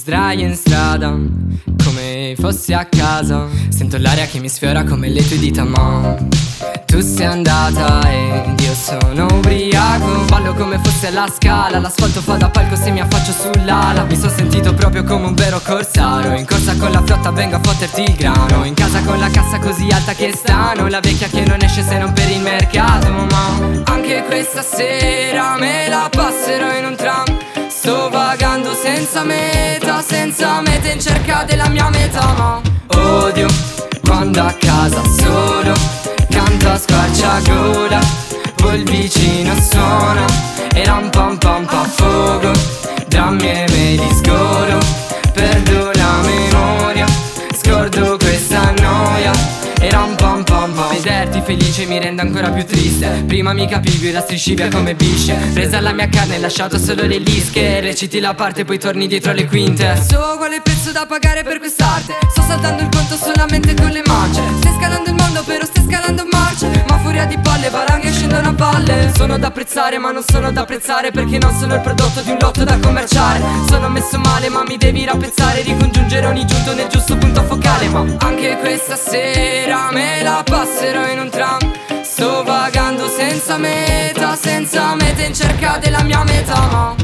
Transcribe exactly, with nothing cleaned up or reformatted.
sdraio in strada come fossi a casa. Sento l'aria che mi sfiora come le tue dita, ma tu sei andata ed io sono ubriaco. Ballo come fosse alla Scala, l'asfalto fa da palco se mi affaccio sull'ala. Mi sono sentito proprio come un vero corsaro, in corsa con la flotta vengo a fotterti il grano. In casa con la cassa così alta che stano, la vecchia che non esce se non per il mercato. Ma anche questa sera me la passerò in un tram. Sto vagando senza meta, senza meta in cerca della mia metà. Ma odio quando a casa solo canto a squarciagola, poi il vicino suona e ram pam pam pa fogo, drammi e me li sgoro, perdo la memoria, scordo questa noia e ram pam pam pam. Vederti felice mi rende ancora più triste. Prima mi capivi, ora strisci via come bisce. Presa la mia carne e lasciato solo le lische. Reciti la parte poi torni dietro le quinte. So qual è il prezzo da pagare per quest'arte. Sto saltando il conto solamente con le mance. Stai scalando il mondo però stai scalando a marce. Ma furia di palle, valanghe scendono a valle. Sono da apprezzare ma non sono da apprezzare, perché non sono il prodotto di un lotto da commerciare. Sono messo male ma mi devi rappezzare, ricongiungere ogni giunto nel giusto punto focale. Ma anche questa sera me la passerò in un tram. Sto vagando senza meta, senza meta in cerca della mia metà. Ma